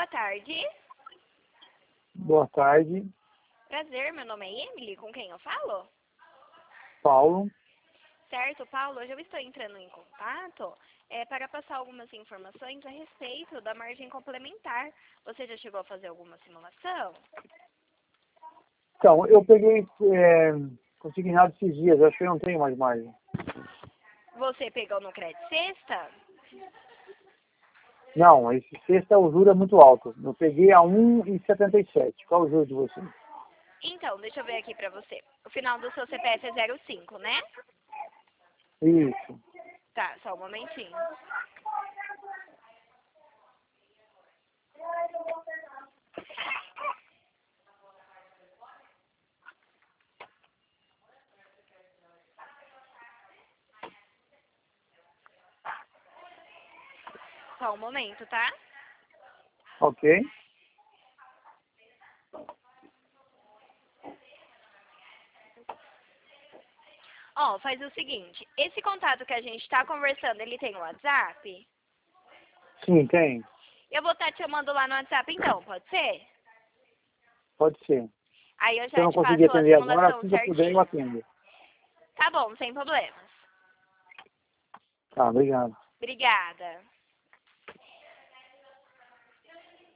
boa tarde. Boa tarde, Prazer, meu nome é Emily, com quem eu falo? Paulo. Certo, Paulo, hoje eu estou entrando em contato para passar algumas informações a respeito da margem complementar. Você já chegou a fazer alguma simulação? Então, eu peguei consignado esses dias, acho que eu não tenho mais margem. Você pegou no Crédito Sexta? Não, esse sexta o juro é muito alto. Eu peguei a 1,77. Qual o juro de você? Então, deixa eu ver aqui para você. O final do seu CPF é 05, né? Isso. Tá, só um momentinho. Só um momento, tá? Ok. Ó, faz o seguinte, esse contato que a gente está conversando, ele tem o WhatsApp? Sim, tem. Eu vou estar te chamando lá no WhatsApp então, pode ser? Pode ser. Aí eu Se eu já não te conseguir passo a atender agora, simulação assim que eu puder, eu certinho. atendo. Tá bom, sem problemas. Tá, obrigado. Obrigada.